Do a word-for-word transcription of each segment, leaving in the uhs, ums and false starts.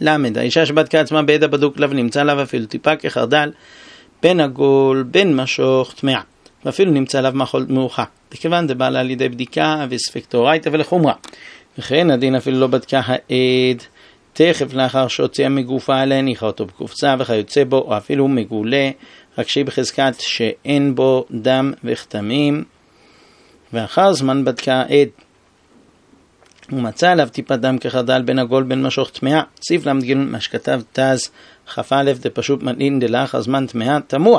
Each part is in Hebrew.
למד, האישה שבדקה עצמה בעד הבדוק לב נמצא עליו אפילו טיפה כחרדל, בין עגול, בין משוך, טמאה, ואפילו נמצא עליו מאכול מאוחה, בכיוון זה בא לה לידי בדיקה וספקטורייתא ולחומרה. וכן הדין אפילו לא בדקה העד, תכף לאחר שהוציאה מגופה עליה, הניחה אותו בקופסה וכיוצא בו, או אפילו מגולה, רק שהיא בחזקת שאין בו דם וכתמים, ואחר זמן בדקה העד, הוא מצא עליו טיפת דם כחרדל בין עגול בין משוך טמאה, סיף למד ג' מה שכתב תז כ"א דפשוט מדלין דלאחר זמן טמאה תמוה.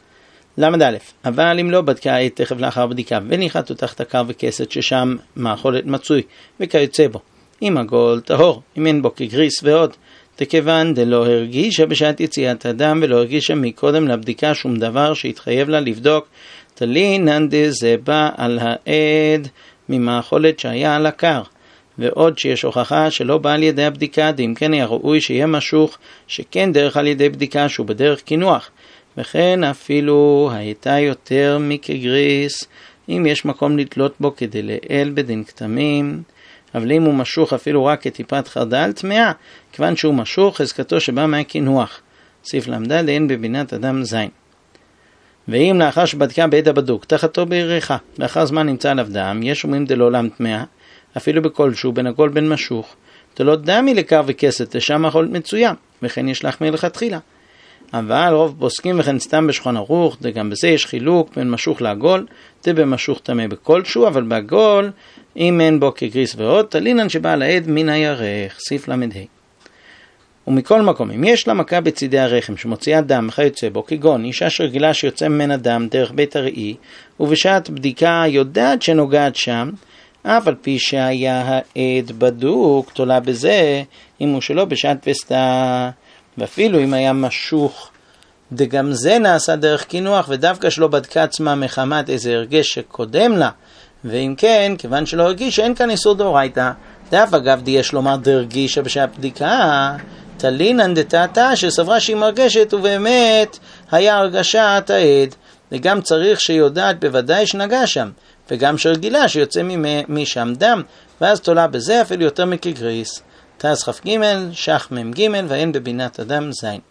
למד א', אבל אם לא בדקה העד תכף לאחר בדיקה וניחת אותו תחת הקר וכסת ששם מאכולת מצוי וכיוצא בו, אם עגול טהור, אם אין בו כגריס ועוד, תכיוון דלא הרגישה בשעת יציאת הדם ולא הרגישה מקודם לבדיקה שום דבר שהתחייב לה לבדוק, תלינן דזה בא על העד ממאכולת שהיה על הקר, ועוד שיש הוכחה שלא בא על ידי הבדיקה, אם כן היה ראוי שיהיה משוך שכן דרך על ידי בדיקה שהוא בדרך כינוח, וכן אפילו הייתה יותר מכגריס, אם יש מקום לתלות בו כדי לאל בדין כתמים, אבל אם הוא משוך אפילו רק כטיפת חרדל טמאה, כיוון שהוא משוך חזקתו שבא מהכינוח. סיף למדה אין בבינת אדם זין. ואם לאחר שבדקה בעד הבדוק, תחתו בירחה, לאחר זמן נמצא עליו דם, יש אומרים דלעולם טמאה, אפילו בכלשהו בין עגול בין משוך, תלות דם היא לקר וכסת, לשם מאכולת מצויה, וכן יש לך מלכתחילה. אבל רוב פוסקים וכן סתם בשולחן ערוך, וגם בזה יש חילוק בין משוך לעגול, זה במשוך טמא בכלשהו, אבל בעגול, אם אין בו כגריס ועוד, תלינן שבא על העד מן הירך, סיף למד ה'. ומכל מקום, אם יש לה מכה בצידי הרחם שמוציאה דם וכיוצא בו, כגון אישה שרגילה שיוצא ממנה דם דרך בית הראי, ובשעת בדיקה יודעת שנוגעת שם, אף על פי שהיה העד בדוק, תולה בזה, אם הוא שלא בשעת וסתה, ואפילו אם היה משוך, וגם זה נעשה דרך כינוח, ודווקא שלא בדקה עצמה מחמת איזה הרגש שקודם לה, ואם כן, כיוון שלא הרגיש, אין כאן איסור דאורייתא, דף אגב די יש לומר דרגישה בשעת בדיקה, תלינן דתעתה שסברה שהיא מרגשת, ובאמת היה הרגשת העד, וגם צריך שיודעת בוודאי שנגע שם, וגם שרגילה שיוצא משם דם, ואז תולה בזה אפילו יותר מכגריס. תז כ"ג, שח מ"ג, ואין בבינת אדם זין.